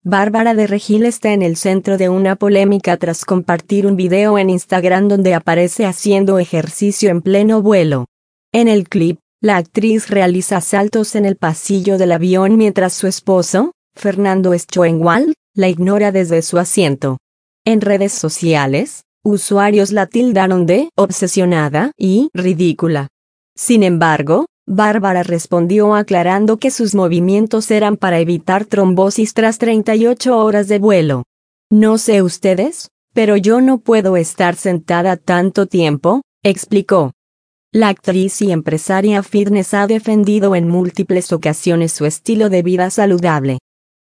Bárbara de Regil está en el centro de una polémica tras compartir un video en Instagram donde aparece haciendo ejercicio en pleno vuelo. En el clip, la actriz realiza saltos en el pasillo del avión mientras su esposo, Fernando Schoenwald, la ignora desde su asiento. En redes sociales, usuarios la tildaron de obsesionada y ridícula. Sin embargo, Bárbara respondió aclarando que sus movimientos eran para evitar trombosis tras 38 horas de vuelo. No sé ustedes, pero yo no puedo estar sentada tanto tiempo, explicó. La actriz y empresaria fitness ha defendido en múltiples ocasiones su estilo de vida saludable.